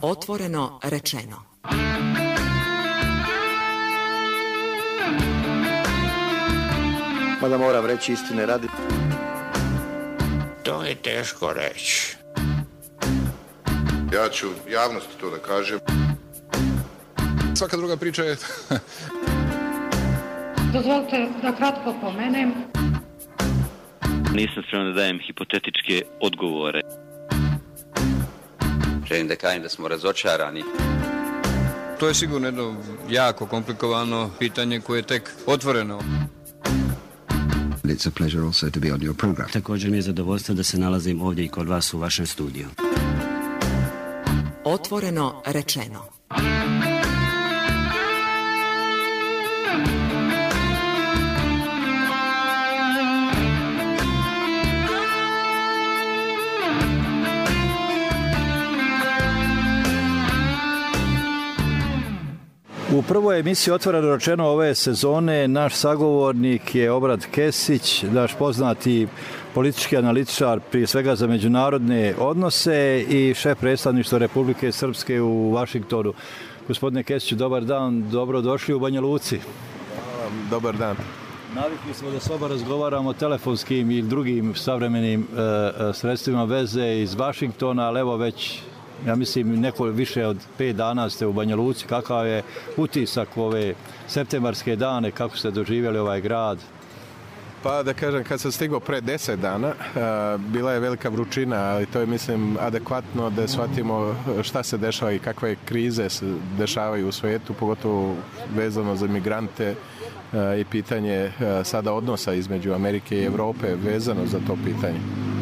Otvoreno rečeno. Mada moram reći istine radi. To je teško reći. Ja ću javnosti to da kažem. Svaka druga priča je... Dozvolite da kratko pomenem. Nisam spreman da dajem hipotetičke odgovore. Želim da kažem da smo razočarani. To je sigurno jedno jako komplikovano pitanje koje je tek otvoreno. It's a pleasure also to be on your program. Također mi je zadovoljstvo da se nalazim ovdje i kod vas u vašem studiju. Otvoreno rečeno. U prvoj emisiji Otvoreno rečeno ove sezone naš sagovornik je Obrad Kesić, naš poznati politički analitičar prije svega za međunarodne odnose i šef predstavništva Republike Srpske u Vašingtonu. Gospodine Kesiću, dobar dan, dobrodošli u Banja Luci. Dobar dan. Navikli smo da s oba razgovaramo telefonskim i drugim savremenim sredstvima veze iz Vašingtona, ali evo već... Ja mislim, neko više od 5 dana ste u Banja Luci. Kakav je utisak ove septembarske dane, kako ste doživjeli ovaj grad? Pa da kažem, kad sam stigao pre 10 dana, bila je velika vrućina, ali to je, mislim, adekvatno da shvatimo šta se dešava i kakve krize se dešavaju u svijetu, pogotovo vezano za migrante i pitanje sada odnosa između Amerike i Evrope vezano za to pitanje.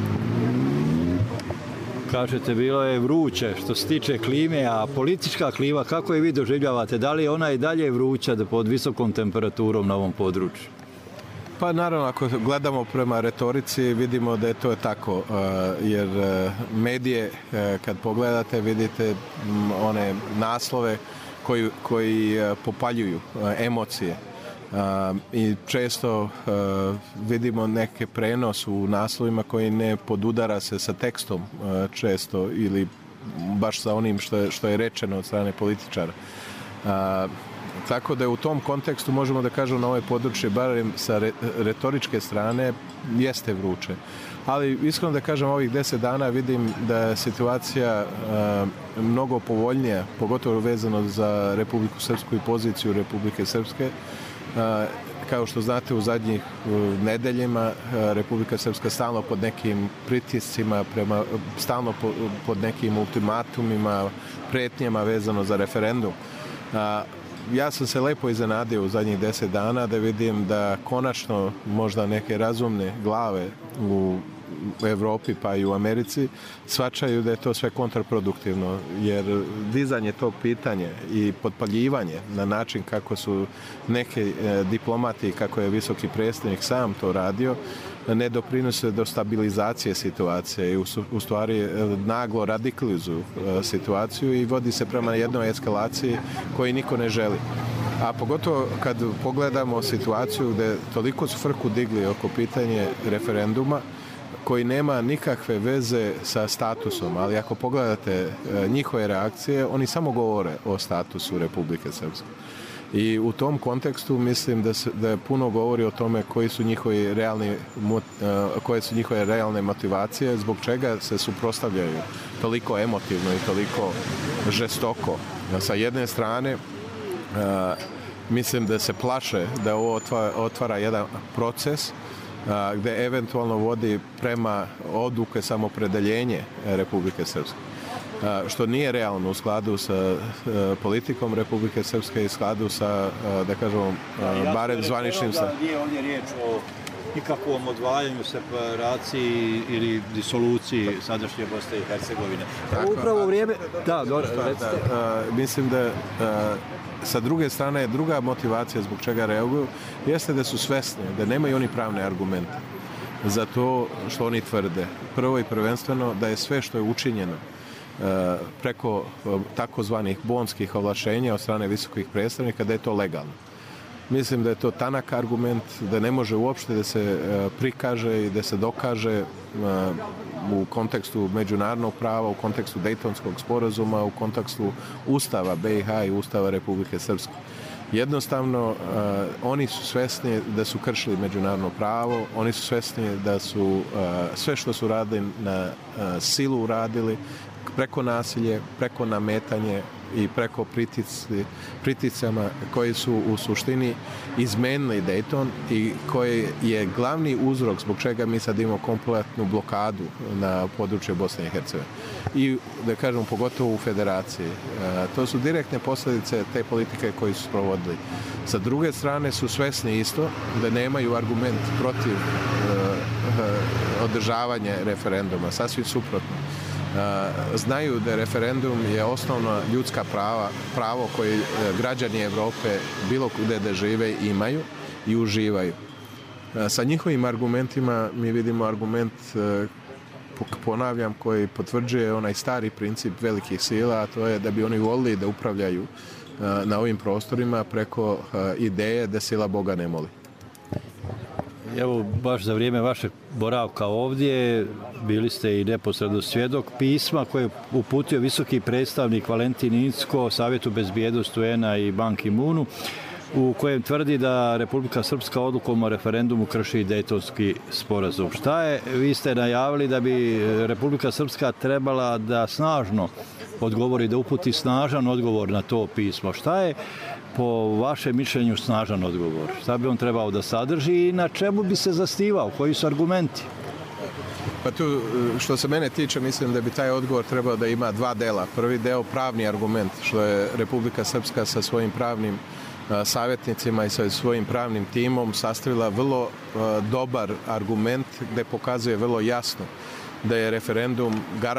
Kažete, bilo je vruće što se tiče klime, a politička klima, kako je vi doživljavate? Da li je ona i dalje vruća pod visokom temperaturom na ovom području? Pa naravno, ako gledamo prema retorici, vidimo da je to tako, jer medije, kad pogledate, vidite one naslove koji popaljuju emocije. I često vidimo neke prenos u naslovima koji ne podudara se sa tekstom često ili baš sa onim što je rečeno od strane političara. Tako da u tom kontekstu možemo da kažemo na ovoj područje, barem sa retoričke strane, jeste vruće. Ali iskreno da kažem, ovih 10 dana vidim da je situacija mnogo povoljnija, pogotovo vezano za Republiku Srpsku i poziciju Republike Srpske. Kao što znate, u zadnjih nedeljima Republika Srpska stalno pod nekim pritiscima, stalno pod nekim ultimatumima, pretnjama vezano za referendum. Ja sam se lepo iznenadio u zadnjih 10 dana da vidim da konačno možda neke razumne glave u Evropi pa i u Americi shvaćaju da je to sve kontraproduktivno, jer dizanje tog pitanja i potpaljivanje na način kako su neke diplomati, kako je visoki predstavnik sam to radio, ne doprinose do stabilizacije situacije i u stvari naglo radikalizuju situaciju i vodi se prema jednoj eskalaciji koju niko ne želi. A pogotovo kad pogledamo situaciju gde toliko su frku digli oko pitanje referenduma, koji nema nikakve veze sa statusom, ali ako pogledate njihove reakcije, oni samo govore o statusu Republike Srpske. I u tom kontekstu mislim da puno govori o tome koje su njihove realne motivacije, zbog čega se suprotstavljaju toliko emotivno i toliko žestoko. Sa jedne strane, mislim da se plaše da ovo otvara jedan proces gde eventualno vodi prema odluke samopredeljenje Republike Srpske. Što nije realno u skladu sa politikom Republike Srpske i u skladu sa, da kažemo, barem zvaničnim... Nije ovdje riječ o nikakvom odvajanju, separaciji ili disoluciji sadašnje Bosne i Hercegovine. Upravo u vrijeme... Da, recite. Mislim da sa druge strane druga motivacija zbog čega reaguju jeste da su svesni da nemaju oni pravne argumente za to što oni tvrde. Prvo i prvenstveno da je sve što je učinjeno preko takozvanih bonskih ovlašenja od strane visokih predstavnika, da je to legalno. Mislim da je to tanak argument, da ne može uopšte da se prikaže i da se dokaže u kontekstu međunarodnog prava, u kontekstu Dejtonskog sporazuma, u kontekstu Ustava BiH i Ustava Republike Srpske. Jednostavno, oni su svesni da su kršili međunarodno pravo, oni su svesni da su sve što su radili na silu uradili, preko nasilje, preko nametanje i preko priticama koji su u suštini izmenili Dayton i koji je glavni uzrok zbog čega mi sad imamo kompletnu blokadu na području Bosne i Hercegovine. I, da kažem, pogotovo u federaciji. To su direktne posljedice te politike koji su provodili. Sa druge strane su svesni isto da nemaju argument protiv održavanja referenduma, sasvim suprotno. Znaju da referendum je osnovno ljudska pravo koje građani Evrope bilo gde da žive imaju i uživaju. Sa njihovim argumentima mi vidimo argument, ponavljam, koji potvrđuje onaj stari princip velikih sila, a to je da bi oni volili da upravljaju na ovim prostorima preko ideje da sila Boga ne moli. Evo, baš za vrijeme vašeg boravka ovdje bili ste i neposredno svjedok pisma koje je uputio visoki predstavnik Valentin Incko Savjetu bezbjednosti UN-a i Ban Ki-moonu, u kojem tvrdi da Republika Srpska odlukom o referendumu krši Dejtonski sporazum. Šta je, vi ste najavili da bi Republika Srpska trebala da snažno odgovori, da uputi snažan odgovor na to pismo. Šta je po vašem mišljenju snažan odgovor? Šta bi on trebao da sadrži i na čemu bi se zasnivao? Koji su argumenti? Pa tu, što se mene tiče, mislim da bi taj odgovor trebao da ima dva dela. Prvi deo, pravni argument, što je Republika Srpska sa svojim pravnim savjetnicima i sa svojim pravnim timom sastavila vrlo dobar argument gde pokazuje vrlo jasno da je referendum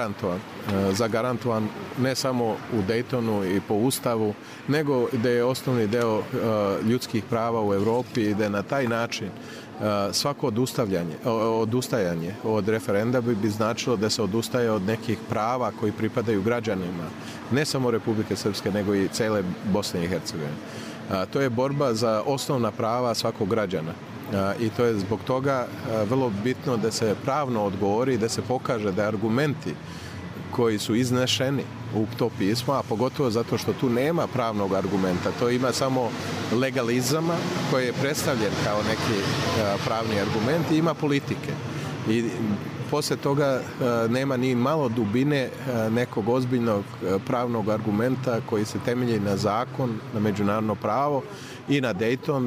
zagarantovan ne samo u Daytonu i po Ustavu, nego da je osnovni deo ljudskih prava u Evropi i da je na taj način svako odustajanje od referenduma bi značilo da se odustaje od nekih prava koji pripadaju građanima, ne samo Republike Srpske, nego i cele Bosne i Hercegovine. To je borba za osnovna prava svakog građana. I to je zbog toga vrlo bitno da se pravno odgovori i da se pokaže da argumenti koji su iznešeni u to pismo, a pogotovo zato što tu nema pravnog argumenta, to ima samo legalizama koji je predstavljen kao neki pravni argument i ima politike. I posle toga nema ni malo dubine nekog ozbiljnog pravnog argumenta koji se temelji na zakon, na međunarodno pravo i na Dayton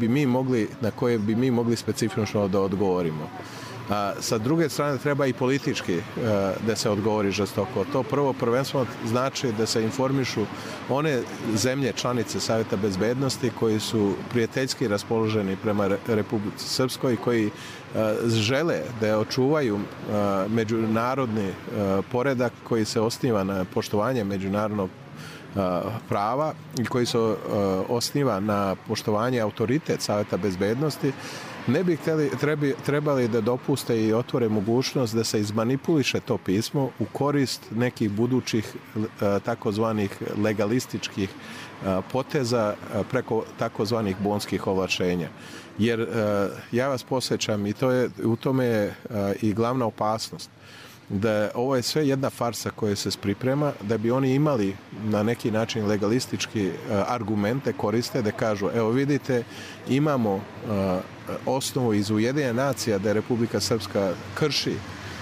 na koje bi mi mogli specifično da odgovorimo. Sa druge strane treba i politički da se odgovori žestoko. To prvenstveno znači da se informišu one zemlje članice Savjeta bezbednosti koji su prijateljski raspoloženi prema Republici Srpskoj i koji žele da očuvaju međunarodni poredak koji se osniva na poštovanje međunarodnog prava i koji se osniva na poštovanje autoritet Savjeta bezbednosti, ne bi trebali da dopuste i otvore mogućnost da se izmanipuliše to pismo u korist nekih budućih takozvanih legalističkih poteza preko takozvanih bonskih ovlašćenja. Jer ja vas podsjećam, i u tome je i glavna opasnost, da ovo je sve jedna farsa koja se priprema, da bi oni imali na neki način legalistički argumente koriste, da kažu, evo vidite, imamo osnovu iz Ujedinjenih nacija da je Republika Srpska krši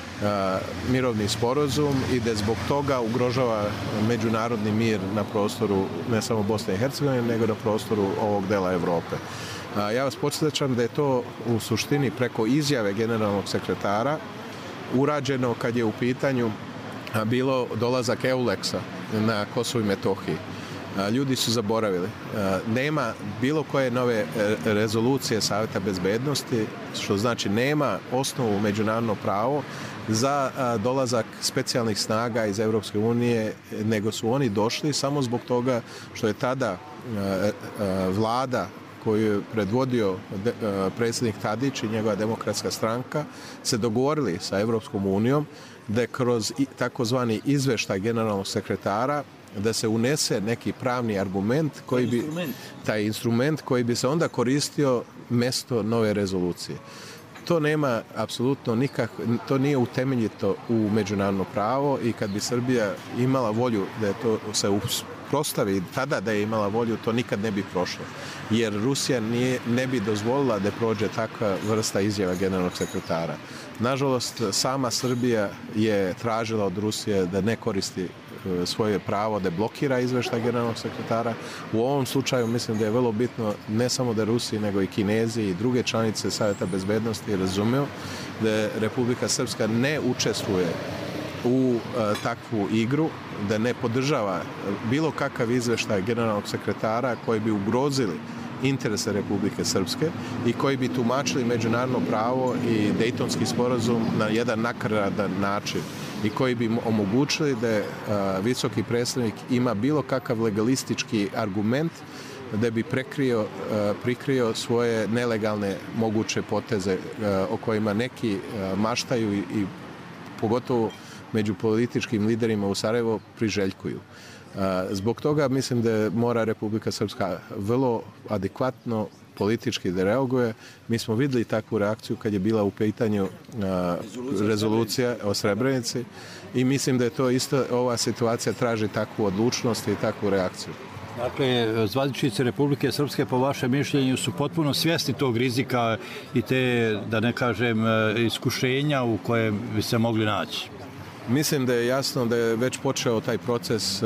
mirovni sporazum i da zbog toga ugrožava međunarodni mir na prostoru ne samo Bosne i Hercegovine, nego na prostoru ovog dela Evrope. Ja vas podsjećam da je to u suštini preko izjave generalnog sekretara urađeno kad je u pitanju bilo dolazak EULEX-a na Kosovo i Metohiji. Ljudi su zaboravili. Nema bilo koje nove rezolucije Savjeta bezbednosti, što znači nema osnovu međunarodno pravo za dolazak specijalnih snaga iz Evropske unije, nego su oni došli samo zbog toga što je tada vlada koju je predvodio predsjednik Tadić i njegova demokratska stranka se dogovorili sa Evropskom unijom da kroz takozvani izveštaj generalnog sekretara da se unese neki pravni argument taj instrument koji bi se onda koristio mjesto nove rezolucije. To nema apsolutno to nije utemeljito u međunarodno pravo i kad bi Srbija imala volju da je to se usprostavi, tada da je imala volju, to nikad ne bi prošlo. Jer Rusija ne bi dozvolila da prođe takva vrsta izjava generalnog sekretara. Nažalost, sama Srbija je tražila od Rusije da ne koristi svoje pravo da blokira izveštaj generalnog sekretara. U ovom slučaju mislim da je vrlo bitno ne samo da Rusiji, nego i Kinezi i druge članice Saveta bezbednosti razumiju da Republika Srpska ne učestvuje u takvu igru, da ne podržava bilo kakav izveštaj generalnog sekretara koji bi ugrozili interese Republike Srpske i koji bi tumačili međunarodno pravo i Dejtonski sporazum na jedan nakaradan način i koji bi omogućili da visoki predstavnik ima bilo kakav legalistički argument da bi prikrio svoje nelegalne moguće poteze o kojima neki maštaju i pogotovo među političkim liderima u Sarajevo priželjkuju. Zbog toga mislim da mora Republika Srpska vrlo adekvatno politički da reaguje. Mi smo videli takvu reakciju kad je bila u pitanju rezolucija o Srebrenici i mislim da je to isto, ova situacija traži takvu odlučnost i takvu reakciju. Dakle, zvaničnici Republike Srpske po vašem mišljenju su potpuno svjesni tog rizika i te, da ne kažem, iskušenja u kojem bi se mogli naći. Mislim da je jasno da je već počeo taj proces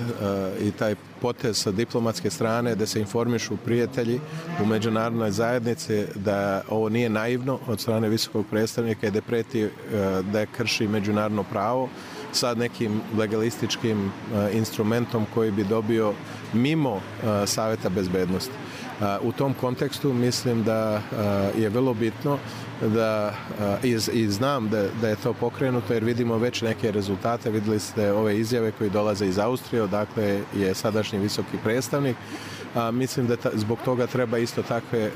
i taj potez sa diplomatske strane da se informišu prijatelji u međunarodnoj zajednici da ovo nije naivno od strane visokog predstavnika i da preti da krši međunarodno pravo sa nekim legalističkim instrumentom koji bi dobio mimo Saveta bezbednosti. U tom kontekstu mislim da je vrlo bitno da i znam da je to pokrenuto jer vidimo već neke rezultate. Vidjeli ste ove izjave koje dolaze iz Austrije, odakle je sadašnji visoki predstavnik. Mislim da zbog toga treba isto takve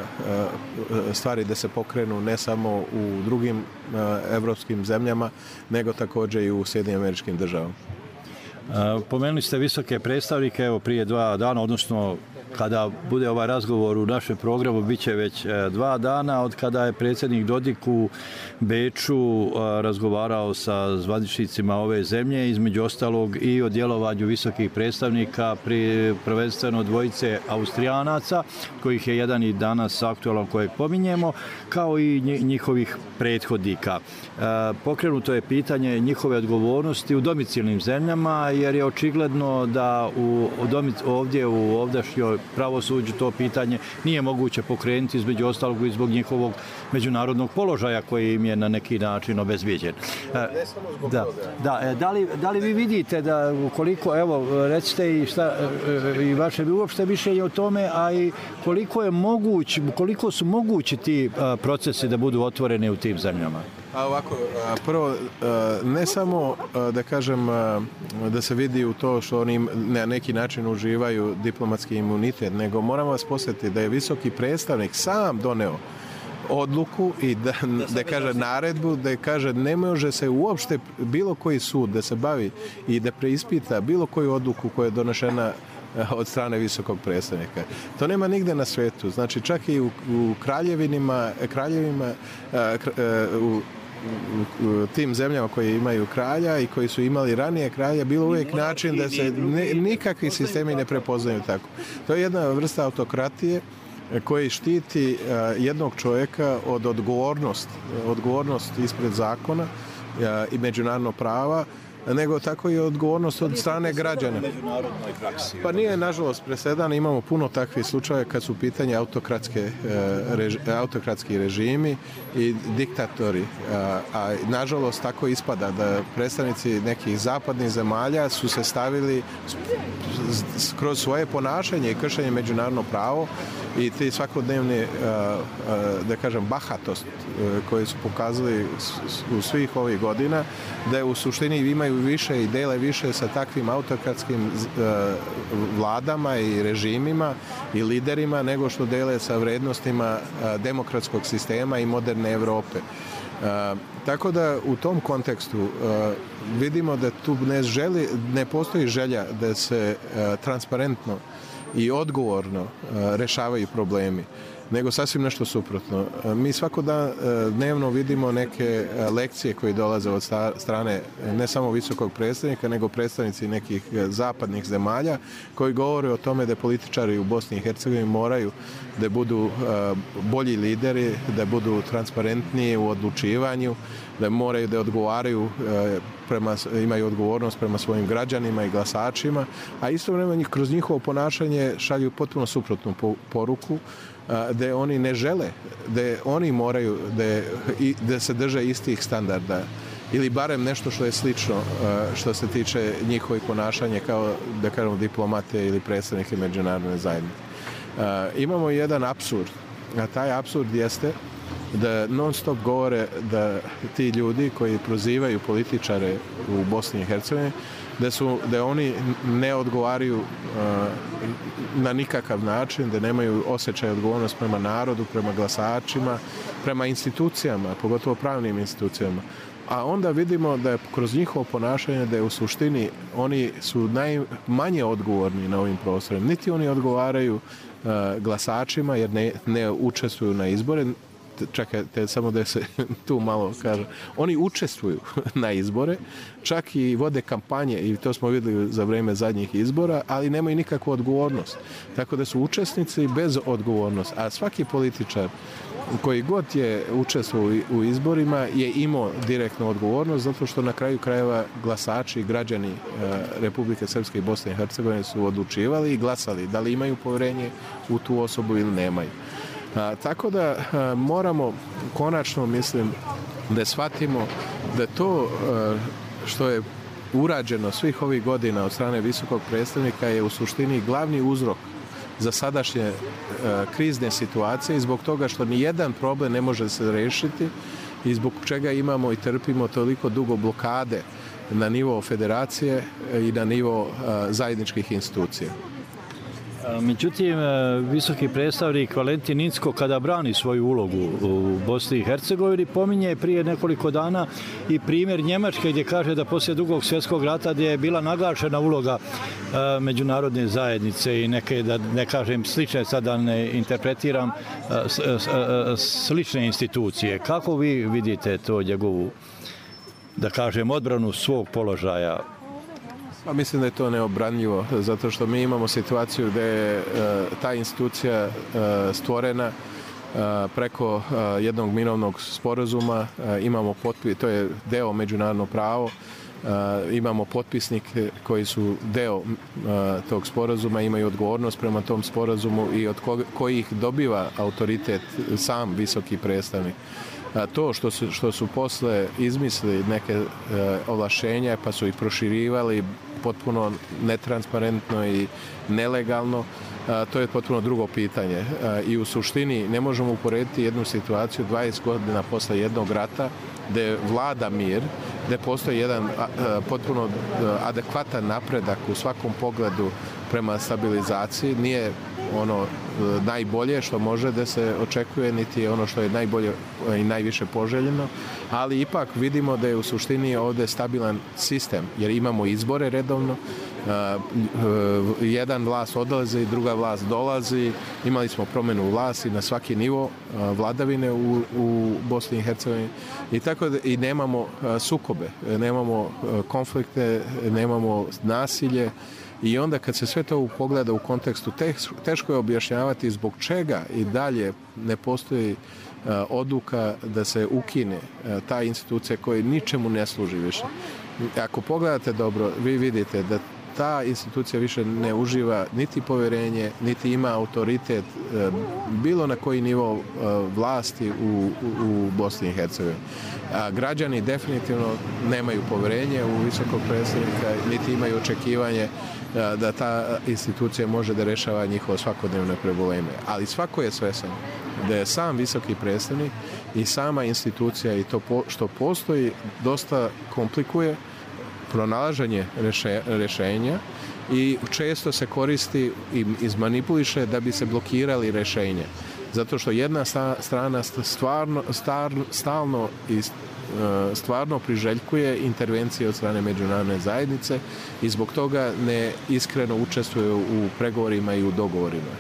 stvari da se pokrenu ne samo u drugim evropskim zemljama, nego također i u Sjedinjenim Američkim Državama. Pomenuli ste visoke predstavnike, evo prije 2 dana, odnosno kada bude ovaj razgovor u našem programu, bit će već 2 dana od kada je predsjednik Dodik u Beču razgovarao sa zvaničnicima ove zemlje, između ostalog i o djelovanju visokih predstavnika, prvenstveno dvojice Austrijanaca, kojih je jedan i danas aktualan kojeg pominjemo, kao i njihovih prethodnika. Pokrenuto je pitanje njihove odgovornosti u domicilnim zemljama, jer je očigledno da ovdje u ovdašnjoj pravosuđu to pitanje nije moguće pokrenuti, između ostalog i zbog njihovog međunarodnog položaja koji im je na neki način obezbijeđen. Ne samo zbog toga. Da li vi vidite da ukoliko, evo recite i vaše uopšte mišljenje o tome, a i koliko su mogući ti procesi da budu otvoreni u tim zemljama? Ovako, prvo, ne samo da kažem da se vidi u to što oni na neki način uživaju diplomatski imunitet, nego moram vas posjetiti da je visoki predstavnik sam doneo odluku i da kaže naredbu, da kaže ne može se uopšte bilo koji sud da se bavi i da preispita bilo koju odluku koja je donešena od strane visokog predstavnika. To nema nigde na svijetu. Znači čak i u kraljevima u tim zemljama koje imaju kralja i koji su imali ranije kralja, bilo uvijek način da se nikakvi sistemi ne prepoznaju tako. To je jedna vrsta autokratije koji štiti jednog čovjeka od odgovornost ispred zakona i međunarodno prava, nego tako i odgovornost od strane građana. Pa nije, nažalost, presedan. Imamo puno takvih slučaja kad su u pitanju autokratski režimi i diktatori. A nažalost, tako ispada da predstavnici nekih zapadnih zemalja su se stavili kroz svoje ponašanje i kršenje međunarodno pravo i ti svakodnevni, da kažem, bahatost koje su pokazali u svih ovih godina, da u suštini imaju više i dele više sa takvim autokratskim vladama i režimima i liderima nego što dele sa vrednostima demokratskog sistema i moderne Evrope. Tako da u tom kontekstu vidimo da tu ne postoji želja da se transparentno i odgovorno rešavaju problemi. nego sasvim nešto suprotno. Mi svako dnevno vidimo neke lekcije koje dolaze od strane ne samo visokog predstavnika, nego predstavnici nekih zapadnih zemalja koji govore o tome da političari u Bosni i Hercegovini moraju da budu bolji lideri, da budu transparentniji u odlučivanju, da moraju da odgovaraju, imaju odgovornost prema svojim građanima i glasačima, a istovremeno kroz njihovo ponašanje šalju potpuno suprotnu poruku, da oni ne žele, da oni moraju da se drže istih standarda ili barem nešto što je slično što se tiče njihovih ponašanja kao, da kažemo, diplomate ili predstavnike međunarodne zajednice. Imamo jedan apsurd, a taj apsurd jeste da non stop govore da ti ljudi koji prozivaju političare u Bosni i Hercegovini da oni ne odgovaraju na nikakav način, da nemaju osjećaj odgovornost prema narodu, prema glasačima, prema institucijama, pogotovo pravnim institucijama. A onda vidimo da je kroz njihovo ponašanje da je u suštini oni su najmanje odgovorni na ovim prostorima. Niti oni odgovaraju glasačima jer ne učestvuju na izbore. Čekajte, samo da se tu malo kaže. Oni učestvuju na izbore, čak i vode kampanje, i to smo vidjeli za vrijeme zadnjih izbora, ali nemaju nikakvu odgovornost. Tako da su učesnici bez odgovornosti. A svaki političar koji god je učestvovao u izborima je imao direktnu odgovornost, zato što na kraju krajeva glasači i građani Republike Srpske i Bosne i Hercegovine su odlučivali i glasali da li imaju povjerenje u tu osobu ili nemaju. Tako da moramo konačno, mislim, da shvatimo da to što je urađeno svih ovih godina od strane visokog predstavnika je u suštini glavni uzrok za sadašnje krizne situacije i zbog toga što nijedan problem ne može se rešiti i zbog čega imamo i trpimo toliko dugo blokade na nivo federacije i na nivo zajedničkih institucija. Međutim, visoki predstavnik Valentin Incko kada brani svoju ulogu u Bosni i Hercegovini pominje prije nekoliko dana i primjer Njemačke gdje kaže da poslije Drugog svjetskog rata gdje je bila naglašena uloga međunarodne zajednice i neke, da ne kažem slične, sad da ne interpretiram, slične institucije. Kako vi vidite to njegovu, da kažem, odbranu svog položaja? Pa mislim da je to neobranljivo, zato što mi imamo situaciju gdje je ta institucija stvorena preko jednog mirovnog sporazuma, imamo to je deo međunarodnog pravo, imamo potpisnike koji su deo tog sporazuma, imaju odgovornost prema tom sporazumu i od kojih dobiva autoritet sam visoki predstavnik. To što su posle izmislili neke ovlašenja pa su ih proširivali potpuno netransparentno i nelegalno, to je potpuno drugo pitanje. I u suštini ne možemo uporediti jednu situaciju 20 godina posle jednog rata gdje vlada mir, gdje postoji jedan potpuno adekvatan napredak u svakom pogledu prema stabilizaciji. Nije ono najbolje što može da se očekuje, niti ono što je najbolje i najviše poželjeno, ali ipak vidimo da je u suštini ovdje stabilan sistem, jer imamo izbore redovno, jedan vlast odlazi, druga vlast dolazi, imali smo promjenu vlasti na svaki nivo vladavine u Bosni i Hercegovini i tako da i nemamo sukobe, nemamo konflikte, nemamo nasilje. I onda kad se sve to pogleda u kontekstu, teško je objašnjavati zbog čega i dalje ne postoji odluka da se ukine ta institucija koja ničemu ne služi više. Ako pogledate dobro, vi vidite da ta institucija više ne uživa niti povjerenje, niti ima autoritet bilo na koji nivo vlasti u Bosni i Hercegovini. A građani definitivno nemaju povjerenje u visokog predstavnika, niti imaju očekivanje da ta institucija može da rešava njihove svakodnevne probleme. Ali svako je svestan da je sam visoki predstavnik i sama institucija i to što postoji dosta komplikuje pronalaženje rešenja i često se koristi i izmanipuliše da bi se blokirali rešenje. Zato što jedna strana stalno i stvarno priželjkuje intervencije od strane međunarodne zajednice i zbog toga ne iskreno učestvuju u pregovorima i u dogovorima.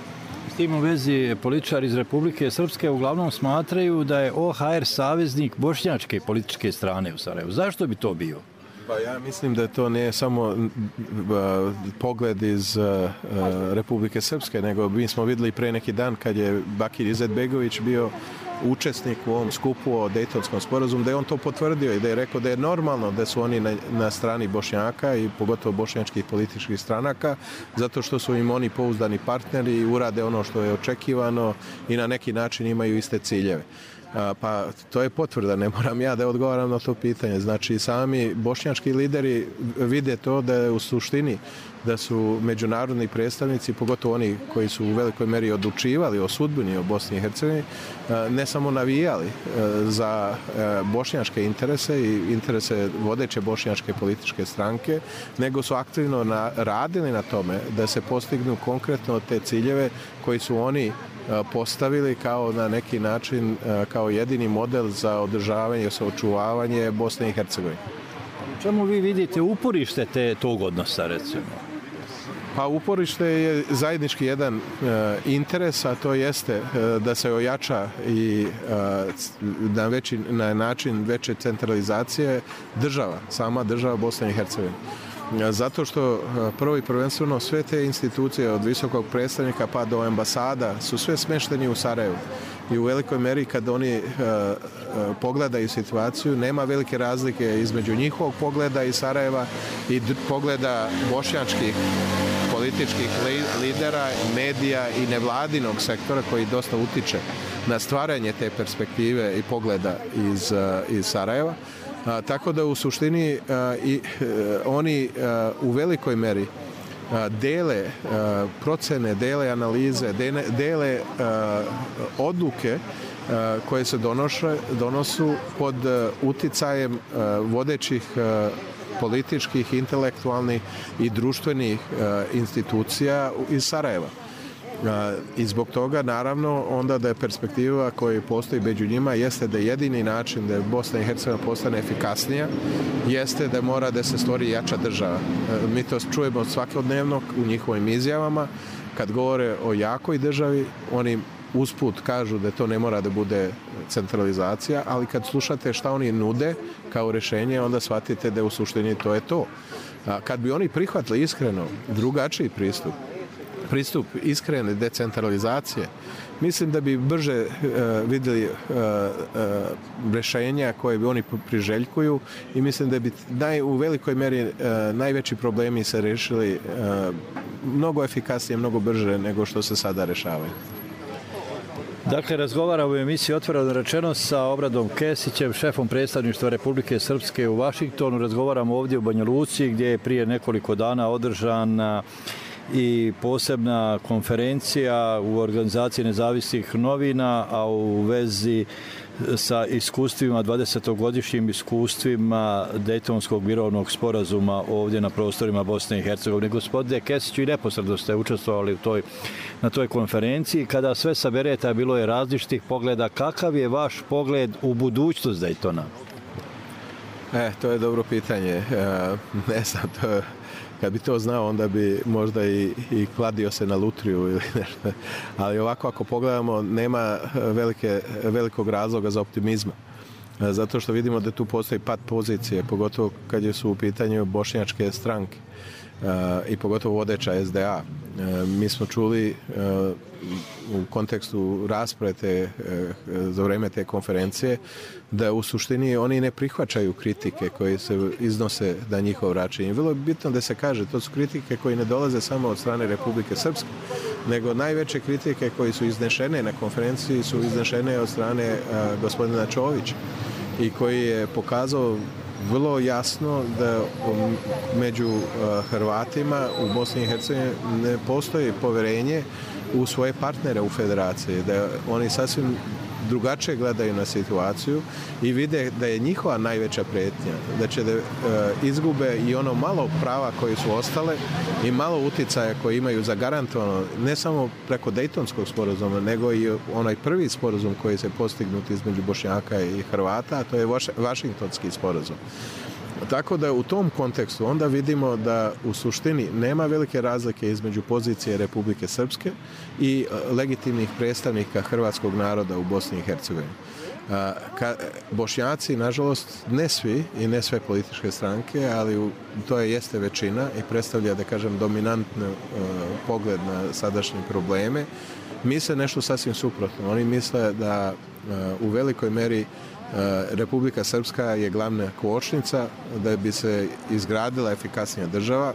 S tim u vezi političari iz Republike Srpske uglavnom smatraju da je OHR saveznik bošnjačke političke strane u Sarajevu. Zašto bi to bio? Pa ja mislim da to nije samo pogled iz Republike Srpske, nego mi smo vidjeli pre neki dan kad je Bakir Izetbegović bio učesnik u ovom skupu o Dejtonskom sporazumu, da je on to potvrdio i da je rekao da je normalno da su oni na strani Bošnjaka i pogotovo bošnjačkih političkih stranaka, zato što su im oni pouzdani partneri i urade ono što je očekivano i na neki način imaju iste ciljeve. Pa to je potvrda, ne moram ja da odgovaram na to pitanje. Znači sami bošnjački lideri vide to da je u suštini da su međunarodni predstavnici, pogotovo oni koji su u velikoj meri odlučivali o sudbini o Bosni i Hercegovini, ne samo navijali za bošnjačke interese i interese vodeće bošnjačke političke stranke, nego su aktivno radili na tome da se postignu konkretno te ciljeve koji su oni postavili kao na neki način kao jedini model za održavanje i očuvanje Bosne i Hercegovine. U čemu vi vidite uporište tog odnosa, recimo? Pa uporište je zajednički jedan interes, a to jeste da se ojača i na način veće centralizacije sama država Bosne i Hercegovine. Zato što prvo i prvenstveno sve te institucije od visokog predstavnika pa do ambasada su sve smešteni u Sarajevu. I u velikoj meri kad oni pogledaju situaciju, nema velike razlike između njihovog pogleda iz Sarajeva i pogleda bošnjačkih političkih lidera, medija i nevladinog sektora koji dosta utiče na stvaranje te perspektive i pogleda iz Sarajeva. Tako da u suštini oni u velikoj meri dele procene, dele analize, dele odluke koje se donosu pod uticajem vodećih političkih, intelektualnih i društvenih institucija iz Sarajeva. I zbog toga, naravno, onda da je perspektiva koja postoji među njima jeste da jedini način da Bosna i Hercegovina postane efikasnija jeste da mora da se stvori jača država. Mi to čujemo svakodnevno u njihovim izjavama. Kad govore o jakoj državi, oni usput kažu da to ne mora da bude centralizacija, ali kad slušate šta oni nude kao rješenje, onda shvatite da u suštini to je to. Kad bi oni prihvatili iskreno drugačiji pristup iskrene decentralizacije, mislim da bi brže vidjeli rješenja koje bi oni priželjkuju i mislim da bi u velikoj meri najveći problemi se rešili mnogo efikasnije, mnogo brže nego što se sada rešavaju. Dakle, razgovaramo u emisiji Otvoreno rečeno sa Obradom Kesićem, šefom predstavništva Republike Srpske u Vašingtonu. Razgovaramo ovdje u Banja Luci gdje je prije nekoliko dana održana i posebna konferencija u organizaciji nezavisnih novina, a u vezi sa iskustvima, 20-godišnjim iskustvima Dejtonskog mirovnog sporazuma ovdje na prostorima Bosne i Hercegovine. Gospodine Kesiću, i neposredno ste učestvovali na toj konferenciji. Kada sve saberete, bilo je različitih pogleda, kakav je vaš pogled u budućnost Dejtona? To je dobro pitanje. Ne znam, kad bi to znao, onda bi možda i kladio se na lutriju ili nešto. Ali ovako, ako pogledamo, nema velikog razloga za optimizma. Zato što vidimo da tu postoji pad pozicije, pogotovo kad su u pitanju bošnjačke stranke i pogotovo vodeća SDA. Mi smo čuli u kontekstu rasprave za vreme te konferencije da u suštini oni ne prihvaćaju kritike koje se iznose na njihov račun. I vrlo je bitno da se kaže, to su kritike koje ne dolaze samo od strane Republike Srpske, nego najveće kritike koje su iznešene na konferenciji su iznešene od strane gospodina Čovića i koji je pokazao vrlo jasno da među Hrvatima u Bosni i Hercegovini ne postoji poverenje u svoje partnere u federaciji, da oni sasvim drugačije gledaju na situaciju i vide da je njihova najveća prijetnja, da će da izgube i ono malo prava koje su ostale i malo uticaja koje imaju zagarantovano, ne samo preko Dejtonskog sporazuma, nego i onaj prvi sporazum koji se postignut između Bošnjaka i Hrvata, a to je Vašingtonski sporazum. Tako da u tom kontekstu onda vidimo da u suštini nema velike razlike između pozicije Republike Srpske i legitimnih predstavnika hrvatskog naroda u Bosni i Hercegovini. Bošnjaci, nažalost, ne svi i ne sve političke stranke, ali to jeste većina i predstavlja, da kažem, dominantni pogled na sadašnje probleme, misle nešto sasvim suprotno. Oni misle da u velikoj meri Republika Srpska je glavna kočnica da bi se izgradila efikasnija država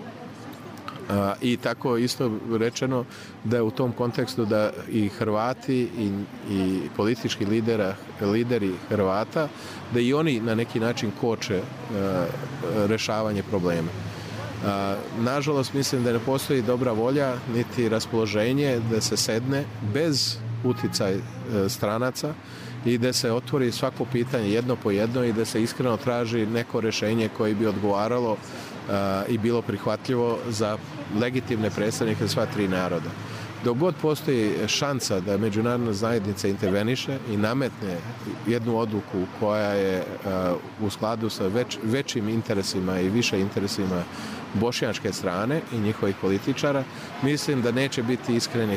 i tako isto rečeno da je u tom kontekstu da i Hrvati i politički lideri Hrvata, da i oni na neki način koče rešavanje problema. Nažalost, mislim da ne postoji dobra volja niti raspoloženje da se sedne bez uticaj stranaca i da se otvori svako pitanje jedno po jedno i da se iskreno traži neko rešenje koje bi odgovaralo i bilo prihvatljivo za legitimne predstavnike sva tri naroda. Dok god postoji šansa da međunarodna zajednica interveniše i nametne jednu odluku koja je u skladu sa većim interesima i više interesima bošnjačke strane i njihovih političara, mislim da neće biti iskrenih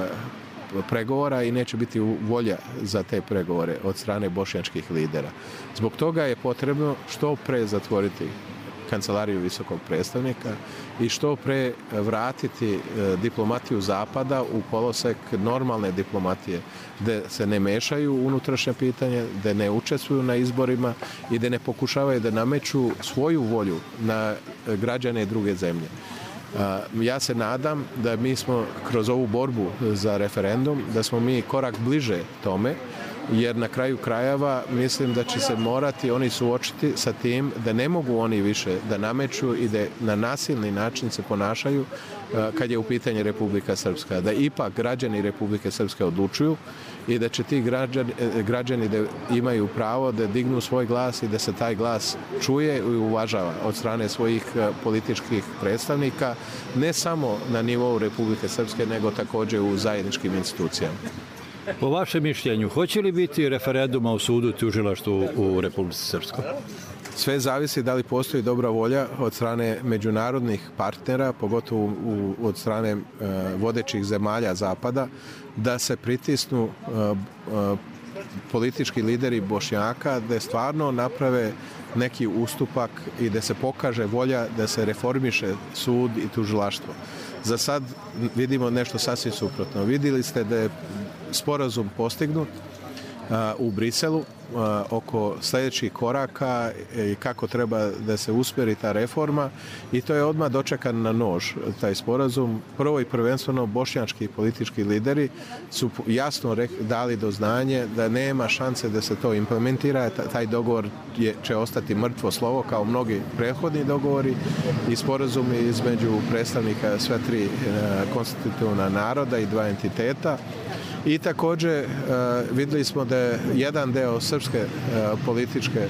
pregovora i neće biti volja za te pregovore od strane bošnjačkih lidera. Zbog toga je potrebno što pre zatvoriti kancelariju visokog predstavnika i što pre vratiti diplomatiju Zapada u kolosek normalne diplomatije, gde se ne mešaju unutrašnja pitanja, gde ne učestvuju na izborima i gde ne pokušavaju da nameću svoju volju na građane druge zemlje. Ja se nadam da mi smo kroz ovu borbu za referendum, da smo mi korak bliže tome, jer na kraju krajeva mislim da će se morati oni suočiti sa tim da ne mogu oni više da nameću i da na nasilni način se ponašaju kad je u pitanju Republika Srpska. Da ipak građani Republike Srpske odlučuju i da će ti građani da imaju pravo da dignu svoj glas i da se taj glas čuje i uvažava od strane svojih političkih predstavnika, ne samo na nivou Republike Srpske, nego također u zajedničkim institucijama. Po vašem mišljenju, hoće li biti referenduma u sudu i tužilaštvu u Republici Srpskoj? Sve zavisi da li postoji dobra volja od strane međunarodnih partnera, pogotovo od strane vodećih zemalja Zapada, da se pritisnu politički lideri Bošnjaka, da stvarno naprave neki ustupak i da se pokaže volja da se reformiše sud i tužilaštvo. Za sad vidimo nešto sasvim suprotno. Vidjeli ste da je sporazum postignut u Briselu oko sljedećih koraka i kako treba da se usmjeri ta reforma i to je odmah dočekan na nož, taj sporazum. Prvo i prvenstveno bošnjački politički lideri su jasno dali do znanja da nema šanse da se to implementira, taj dogovor će ostati mrtvo slovo kao mnogi prethodni dogovori i sporazumi između predstavnika sve tri konstitutivna naroda i dva entiteta. I također vidjeli smo da je jedan deo srpske političke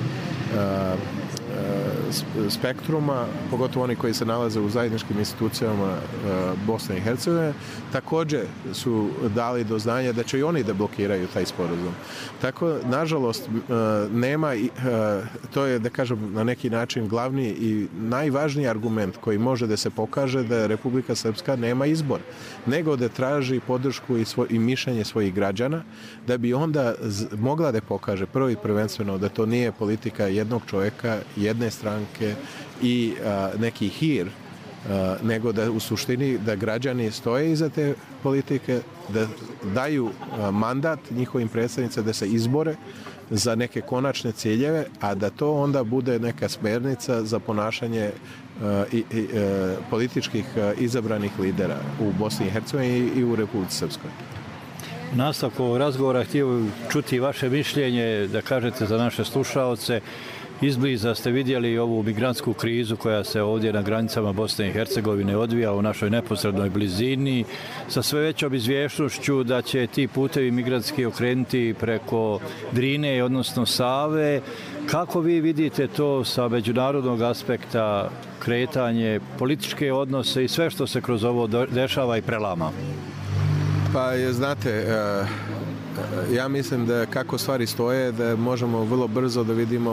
spektruma, pogotovo oni koji se nalaze u zajedničkim institucijama Bosne i Hercegovine, također su dali do znanja da će i oni da blokiraju taj sporazum. Tako, nažalost, nema, to je, da kažem, na neki način glavni i najvažniji argument koji može da se pokaže da Republika Srpska nema izbor, nego da traži podršku i mišljenje svojih građana, da bi onda mogla da pokaže prvo i prvenstveno da to nije politika jednog čovjeka, jedne stranke i neki hir, nego da u suštini da građani stoje iza te politike, da daju mandat njihovim predstavnicima da se izbore za neke konačne ciljeve, a da to onda bude neka smjernica za ponašanje političkih izabranih lidera u Bosni i Hercegovini i u Republici Srpskoj. U nastavku ovog razgovora htio čuti vaše mišljenje, da kažete za naše slušaoce. Izbliza ste vidjeli ovu migrantsku krizu koja se ovdje na granicama Bosne i Hercegovine odvija u našoj neposrednoj blizini, sa sve većom izvješnošću da će ti putevi migrantski okrenuti preko Drine, odnosno Save. Kako vi vidite to sa međunarodnog aspekta, kretanje, političke odnose i sve što se kroz ovo dešava i prelama? Pa, znate, ja mislim da kako stvari stoje, da možemo vrlo brzo da vidimo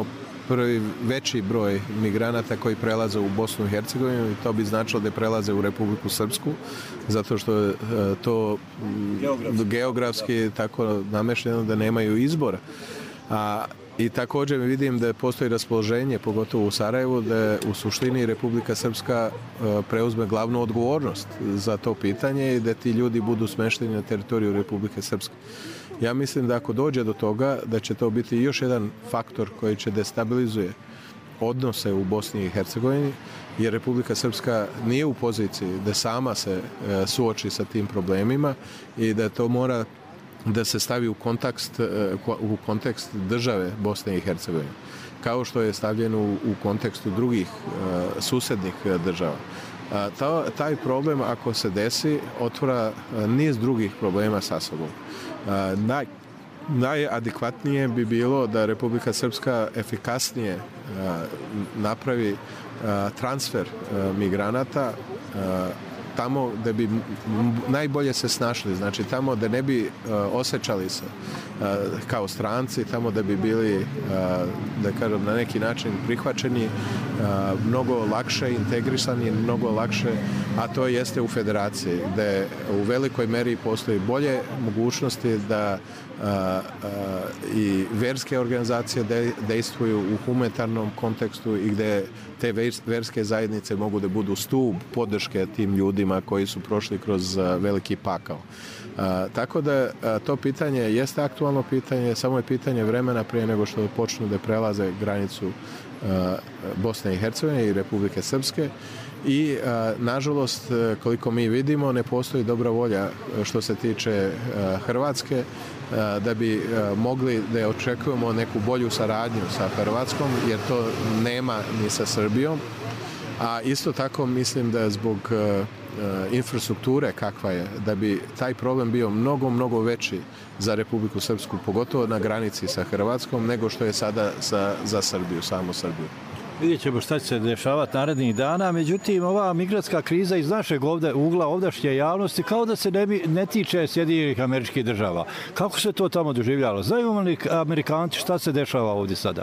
prvi veći broj migranata koji prelaze u Bosnu i Hercegovinu i to bi značilo da prelaze u Republiku Srpsku, zato što je to geografski tako namješteno da nemaju izbora. I također vidim da postoji raspoloženje, pogotovo u Sarajevu, da u suštini Republika Srpska preuzme glavnu odgovornost za to pitanje i da ti ljudi budu smešteni na teritoriju Republike Srpske. Ja mislim da ako dođe do toga, da će to biti još jedan faktor koji će destabilizuje odnose u Bosni i Hercegovini, jer Republika Srpska nije u poziciji da sama se suoči sa tim problemima i da to mora da se stavi u kontekst države Bosne i Hercegovine, kao što je stavljeno u kontekstu drugih susednih država. Taj problem, ako se desi, otvara niz drugih problema sa sobom. Najadekvatnije bi bilo da Republika Srpska efikasnije napravi transfer migranata tamo da bi najbolje se snašli, znači tamo da ne bi osjećali se kao stranci, tamo da bi bili, da kažem, na neki način prihvaćeni, mnogo lakše integrisani, mnogo lakše, a to jeste u federaciji, gde u velikoj meri postoji bolje mogućnosti da i verske organizacije dejstvuju u humanitarnom kontekstu i gde te verske zajednice mogu da budu stup podrške tim ljudima koji su prošli kroz veliki pakao. Tako da to pitanje jeste aktualno pitanje, samo je pitanje vremena prije nego što počnu da prelaze granicu Bosne i Hercegovine i Republike Srpske i nažalost, koliko mi vidimo, ne postoji dobra volja što se tiče Hrvatske da bi mogli da očekujemo neku bolju saradnju sa Hrvatskom, jer to nema ni sa Srbijom, a isto tako mislim da zbog infrastrukture kakva je, da bi taj problem bio mnogo, mnogo veći za Republiku Srpsku, pogotovo na granici sa Hrvatskom, nego što je sada za Srbiju, samo Srbiju. Vidjet ćemo šta će se dešavati narednih dana, međutim ova migrantska kriza iz našeg ugla ovdašnje javnosti kao da se ne tiče Sjedinjenih Američkih Država. Kako se to tamo doživljalo? Znaju li Amerikanci šta se dešava ovdje sada?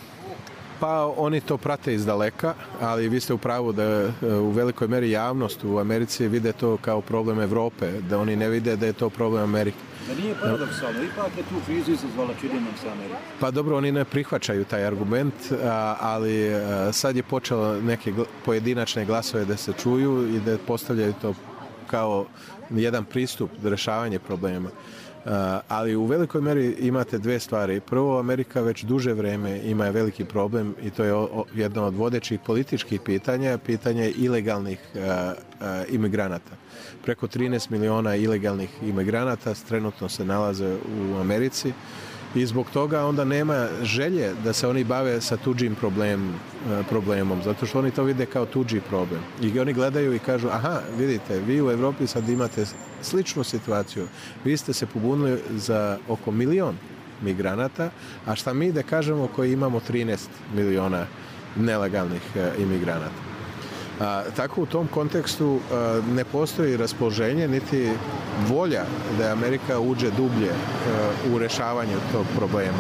Pa oni to prate iz daleka, ali vi ste u pravu da u velikoj meri javnost u Americi vide to kao problem Evrope, da oni ne vide da je to problem Amerike. Da nije paradoksalno, ipak je tu krizu izazvala, čini nam se, Amerika. Pa dobro, oni ne prihvaćaju taj argument, ali sad je počelo neke pojedinačne glasove da se čuju i da postavljaju to kao jedan pristup do rešavanja problema. Ali u velikoj meri imate dve stvari. Prvo, Amerika već duže vreme ima veliki problem i to je jedno od vodećih političkih pitanja, pitanje ilegalnih imigranata. Preko 13 miliona ilegalnih imigranata trenutno se nalaze u Americi i zbog toga onda nema želje da se oni bave sa tuđim problemom, zato što oni to vide kao tuđi problem. I oni gledaju i kažu, aha, vidite, vi u Evropi sad imate sličnu situaciju. Vi ste se pobunili za oko 1 milion migranata, a šta mi da kažemo koji imamo 13 miliona nelegalnih imigranata. Tako u tom kontekstu ne postoji raspoloženje niti volja da Amerika uđe dublje u rešavanje tog problema.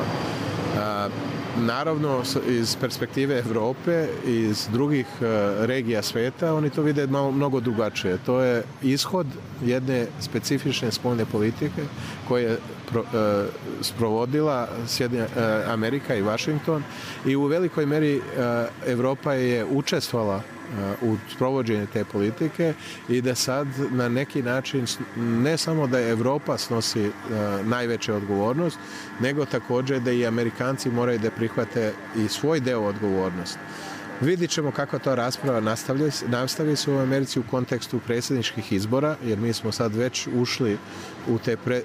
Naravno, iz perspektive Evrope i iz drugih regija sveta, oni to vide mnogo drugačije. To je ishod jedne specifične spoljne politike koje je sprovodila Amerika i Washington i u velikoj meri Evropa je učestvovala u sprovođenju te politike i da sad na neki način ne samo da Evropa snosi najveću odgovornost, nego također da i Amerikanci moraju da prihvate i svoj deo odgovornosti. Vidjet ćemo kako ta rasprava nastavi se u Americi u kontekstu predsjedničkih izbora, jer mi smo sad već ušli u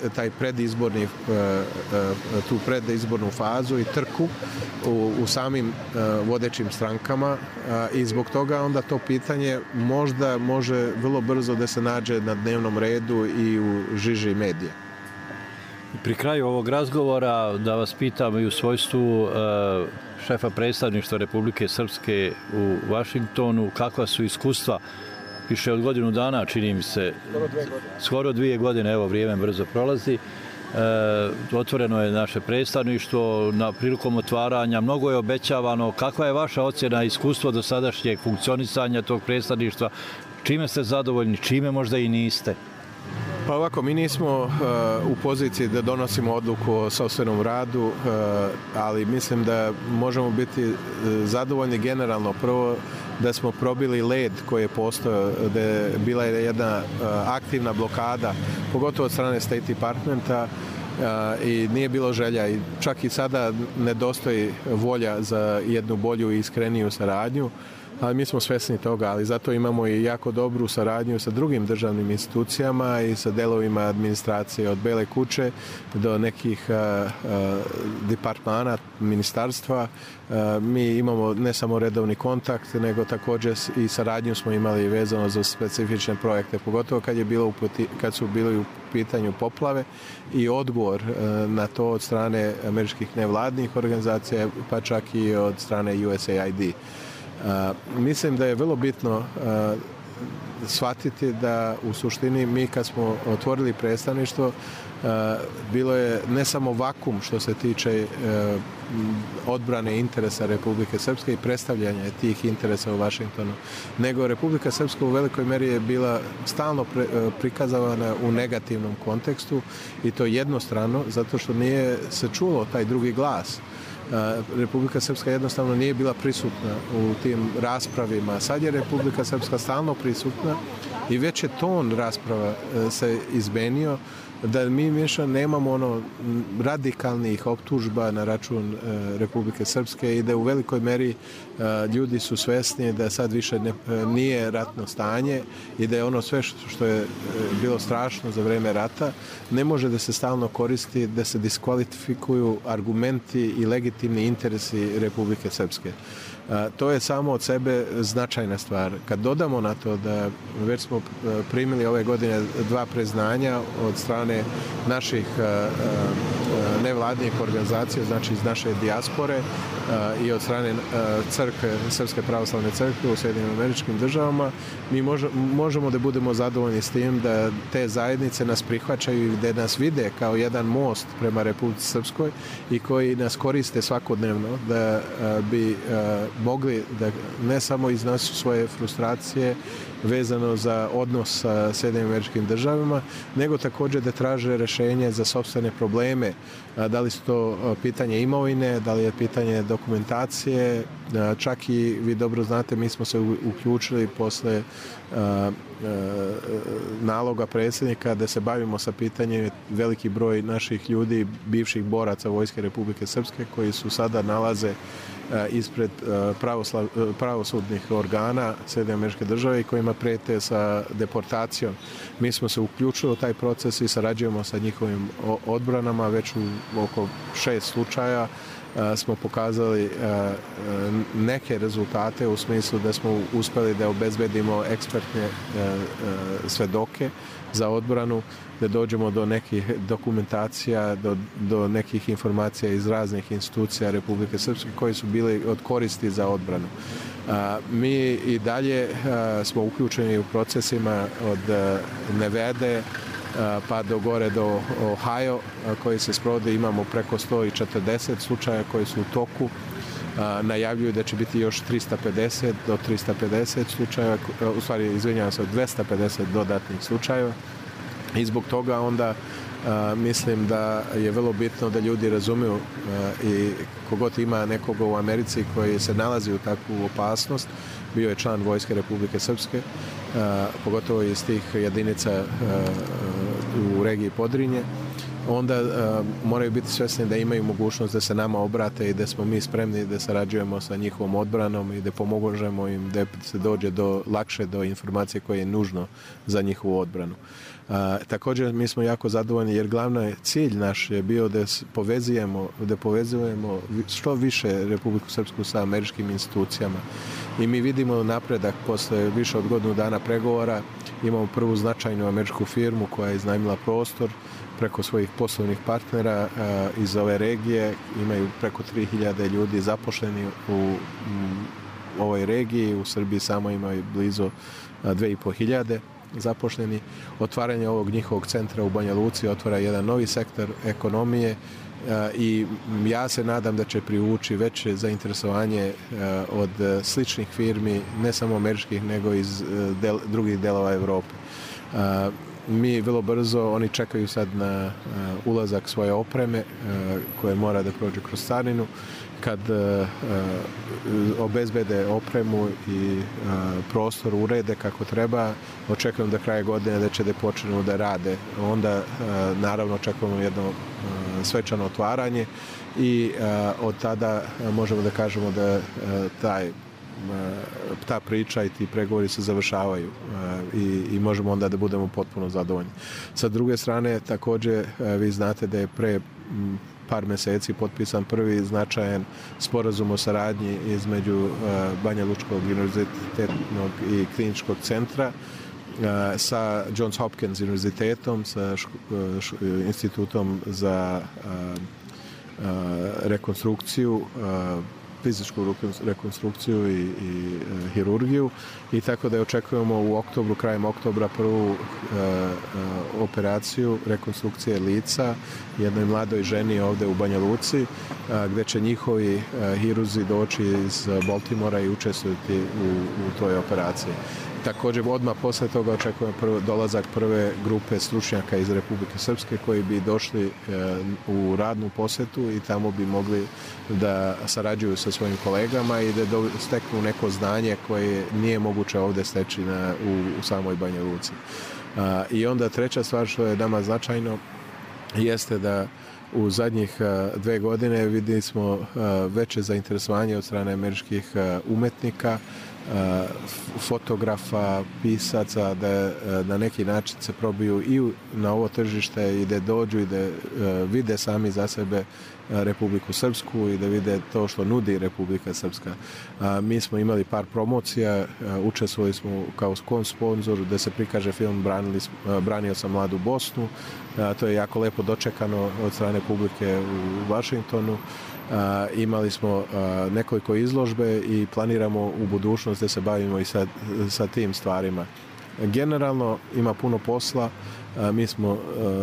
tu predizbornu fazu i trku u samim vodećim strankama i zbog toga onda to pitanje možda može vrlo brzo da se nađe na dnevnom redu i u žiži medija. Pri kraju ovog razgovora da vas pitam i u svojstvu šefa predstavništva Republike Srpske u Vašingtonu, kakva su iskustva više od godinu dana, čini mi se, skoro 2 godine, evo vrijeme brzo prolazi, Otvoreno je naše predstavništvo prilikom otvaranja, mnogo je obećavano. Kakva je vaša ocjena, iskustvo do sadašnjeg funkcionisanja tog predstavništva? Čime ste zadovoljni, čime možda i niste? Pa ovako, mi nismo u poziciji da donosimo odluku o sopstvenom radu, ali mislim da možemo biti zadovoljni generalno. Prvo, da smo probili led koji je postojao, da je bila jedna aktivna blokada, pogotovo od strane State Departmenta, i nije bilo želja. I čak i sada nedostoji volja za jednu bolju i iskreniju saradnju, ali mi smo svesni toga, ali zato imamo i jako dobru saradnju sa drugim državnim institucijama i sa delovima administracije, od Bele kuće do nekih departmana, ministarstva. Mi imamo ne samo redovni kontakt, nego također i saradnju smo imali vezano za specifične projekte, pogotovo kad su bili u pitanju poplave i odgovor na to od strane američkih nevladnih organizacija, pa čak i od strane USAID. Mislim da je vrlo bitno shvatiti da u suštini mi kad smo otvorili predstavništvo bilo je ne samo vakum što se tiče odbrane interesa Republike Srpske i predstavljanja tih interesa u Vašingtonu, nego Republika Srpska u velikoj meri je bila stalno prikazavana u negativnom kontekstu i to jednostrano, zato što nije se čulo taj drugi glas. Republika Srpska jednostavno nije bila prisutna u tim raspravima. Sad je Republika Srpska stalno prisutna i već je ton rasprava se izmenio, da mi više nemamo radikalnih optužba na račun Republike Srpske i da u velikoj meri ljudi su svesni da sad više nije ratno stanje i da je ono sve što je bilo strašno za vreme rata ne može da se stalno koristi, da se diskvalifikuju argumenti i legitimni interesi Republike Srpske. To je samo od sebe značajna stvar. Kad dodamo na to da već smo primili ove godine 2 priznanja od strane naših nevladnih organizacija, znači iz naše dijaspore i od strane crkve, Srpske pravoslavne crkve u Sjedinjenim Američkim Državama, mi možemo da budemo zadovoljni s tim da te zajednice nas prihvaćaju i da nas vide kao jedan most prema Republici Srpskoj i koji nas koriste svakodnevno da bi mogli da ne samo iznosu svoje frustracije vezano za odnos sa Sjedinjenim Američkim Državama, nego također da traže rješenje za sopstvene probleme. Da li su to pitanje imovine, da li je pitanje dokumentacije, čak i vi dobro znate, mi smo se uključili posle naloga predsjednika da se bavimo sa pitanjem veliki broj naših ljudi, bivših boraca Vojske Republike Srpske koji su sada nalaze ispred pravosudnih organa Sjedinjenih Američke Države i kojima prete sa deportacijom. Mi smo se uključili u taj proces i sarađujemo sa njihovim odbranama. Već u oko 6 slučaja smo pokazali neke rezultate u smislu da smo uspjeli da obezbedimo ekspertne svedoke za odbranu, da dođemo do nekih dokumentacija, do nekih informacija iz raznih institucija Republike Srpske koji su bili od koristi za odbranu. Mi i dalje smo uključeni u procesima od Nevede pa do gore do Ohio koji se sprovode. Imamo preko 140 slučaja koji su u toku. Najavljuju da će biti još 350 do 350 slučajeva, u stvari izvinjavam se, 250 dodatnih slučajeva. I zbog toga onda mislim da je vrlo bitno da ljudi razumiju i kogod ima nekoga u Americi koji se nalazi u takvu opasnost, bio je član Vojske Republike Srpske, pogotovo iz tih jedinica u regiji Podrinje, onda moraju biti svjesni da imaju mogućnost da se nama obrate i da smo mi spremni da sarađujemo sa njihovom odbranom i da pomožemo im da se dođe lakše do informacije koje je nužno za njihovu odbranu. Također mi smo jako zadovoljni jer glavni cilj naš je bio da povezujemo što više Republiku Srpsku sa američkim institucijama. I mi vidimo napredak posle više od godinu dana pregovora. Imamo prvu značajnu američku firmu koja je iznajmila prostor preko svojih poslovnih partnera iz ove regije. Imaju preko 3000 ljudi zaposleni u ovoj regiji. U Srbiji samo imaju blizu 2500. zaposleni. Otvaranje ovog njihovog centra u Banja Luci otvara jedan novi sektor ekonomije i ja se nadam da će privući veće zainteresovanje od sličnih firmi, ne samo američkih, nego iz drugih delova Evrope. Mi vrlo brzo, oni čekaju sad na ulazak svoje opreme koje mora da prođe kroz carinu. Kad obezbede opremu i prostor urede kako treba, očekujem da kraje godine da će da počnu da rade. Onda naravno očekujemo jedno svečano otvaranje i od tada možemo da kažemo da ta priča i ti pregovori se završavaju i možemo onda da budemo potpuno zadovoljni. Sa druge strane, također vi znate da je pre par meseci potpisan prvi značajan sporazum o saradnji između Banja Lučkog univerzitetnog i kliničkog centra sa Johns Hopkins univerzitetom, sa institutom za rekonstrukciju, fizičku rekonstrukciju i hirurgiju i tako da očekujemo u oktobru, krajem oktobra prvu operaciju rekonstrukcije lica jednoj mladoj ženi ovde u Banja Luci gde će njihovi hirurzi doći iz Baltimora i učestvovati u toj operaciji. Također odmah posle toga očekujemo dolazak prve grupe stručnjaka iz Republike Srpske koji bi došli u radnu posetu i tamo bi mogli da sarađuju sa svojim kolegama i da steknu neko znanje koje nije moguće ovde steći u samoj Banja Luci. I onda treća stvar što je nama značajno jeste da u zadnjih 2 godine vidjeli smo veće zainteresovanje od strane američkih umetnika, fotografa, pisaca da na neki način se probiju i na ovo tržište i da dođu i da vide sami za sebe Republiku Srpsku i da vide to što nudi Republika Srpska. Mi smo imali par promocija, učestvovali smo kao sponzor da se prikaže film Branio sam mladu Bosnu. To je jako lepo dočekano od strane publike u Vašingtonu. Imali smo nekoliko izložbe i planiramo u budućnosti da se bavimo i sa tim stvarima. Generalno ima puno posla, mi smo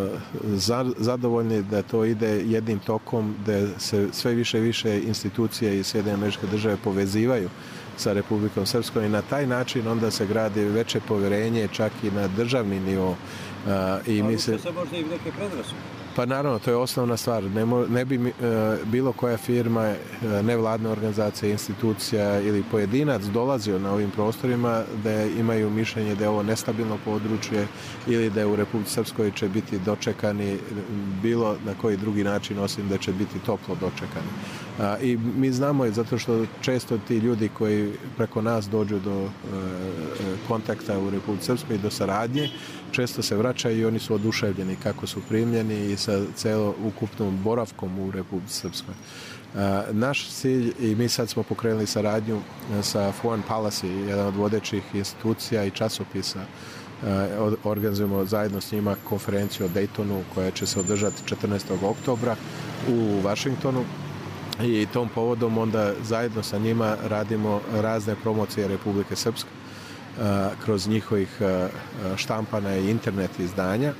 zadovoljni da to ide jednim tokom, da se sve više i više institucije iz Sjedinjenih Američkih Država povezivaju sa Republikom Srpskom i na taj način onda se gradi veće poverenje čak i na državni nivo. Ali se možda i neke predrasude? Pa naravno, to je osnovna stvar. Ne bi bilo koja firma, nevladna organizacija, institucija ili pojedinac dolazio na ovim prostorima da imaju mišljenje da je ovo nestabilno područje ili da je u Republici Srpskoj će biti dočekani bilo na koji drugi način osim da će biti toplo dočekani. I mi znamo zato što često ti ljudi koji preko nas dođu do kontakta u Republici Srpskoj i do saradnje, često se vraćaju i oni su oduševljeni kako su primljeni i sa ukupnom boravkom u Republici Srpskoj. Naš cilj, i mi sad smo pokrenuli saradnju sa Foreign Policy, jedan od vodećih institucija i časopisa. Organizujemo zajedno s njima konferenciju o Daytonu koja će se održati 14. oktobra u Vašingtonu. I tom povodom onda zajedno sa njima radimo razne promocije Republike Srpske kroz njihovih štampana i internet izdanja.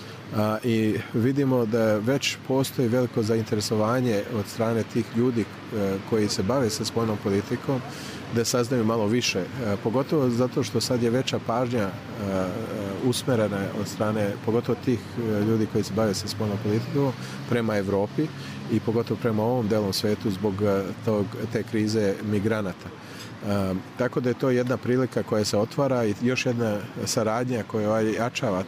I vidimo da već postoji veliko zainteresovanje od strane tih ljudi koji se bave sa spoljnom politikom da saznaju malo više. Pogotovo zato što sad je veća pažnja usmerena od strane pogotovo tih ljudi koji se bave sa spoljnom politikom prema Evropi i pogotovo prema ovom delom svetu zbog te krize migranata. Tako da je to jedna prilika koja se otvara i još jedna saradnja koja jačava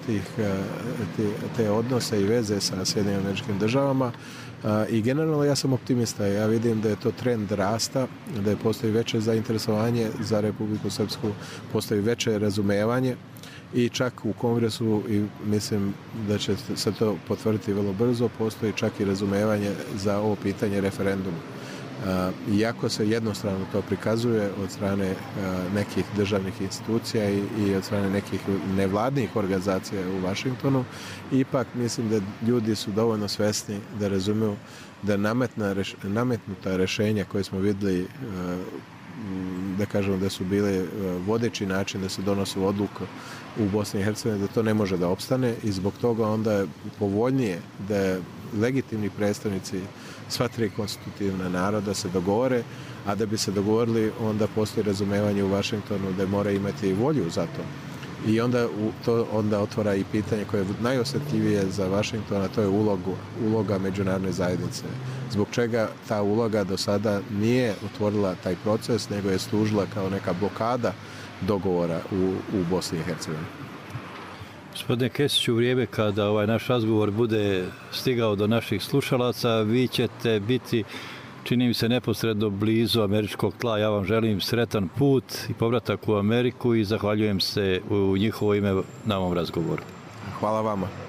te odnose i veze sa Sjedinjenim Američkim Državama i generalno ja sam optimista. Ja vidim da je to trend rasta, da postoji veće zainteresovanje za Republiku Srpsku, postoji veće razumevanje i čak u Kongresu, i mislim da će se to potvrditi vrlo brzo, postoji čak i razumevanje za ovo pitanje referenduma. Iako se jednostrano to prikazuje od strane nekih državnih institucija i od strane nekih nevladnih organizacija u Vašingtonu, ipak mislim da ljudi su dovoljno svesni da razumiju da nametnuta rešenja koje smo vidjeli da kažemo da su bile vodeći način da se donosu odluke u Bosni i Hercegovini, da to ne može da opstane i zbog toga onda je povoljnije da legitimni predstavnici sva tri konstitutivna naroda se dogovore, a da bi se dogovorili onda postoji razumevanje u Vašingtonu da mora imati volju za to. I onda to onda otvara i pitanje koje je najosjetljivije za Vašington, a to je uloga međunarodne zajednice. Zbog čega ta uloga do sada nije otvorila taj proces, nego je služila kao neka blokada dogovora u Bosni i Hercegovini. Gospodine Kesiću, u vrijeme kada ovaj naš razgovor bude stigao do naših slušalaca, vi ćete biti, čini mi se, neposredno blizu američkog tla. Ja vam želim sretan put i povratak u Ameriku i zahvaljujem se u njihovo ime na ovom razgovoru. Hvala vama.